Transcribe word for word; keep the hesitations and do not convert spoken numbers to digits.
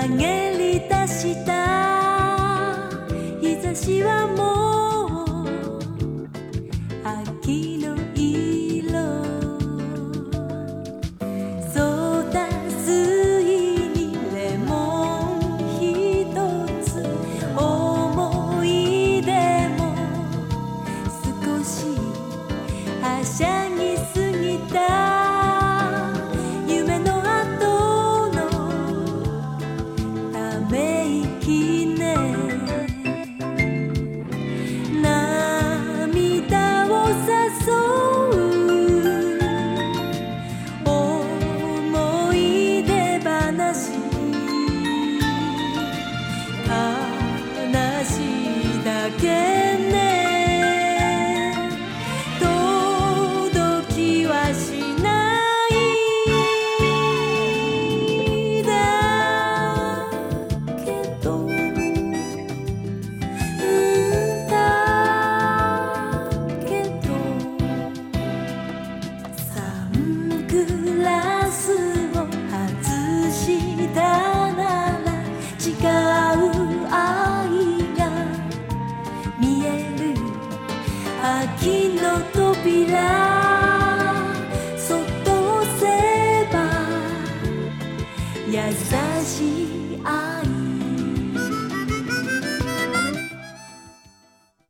陰り出した日差しはもう秋の色。ソーダ水にレモンひとつ、思い出も少しはしゃぎすぎた。夢の後のため息ね。涙を誘う思い出話。悲しいだけね。届きはしないだけど、うんだけど、サングラスを外したなら違う愛が見える。秋の扉そっと押せば優しい愛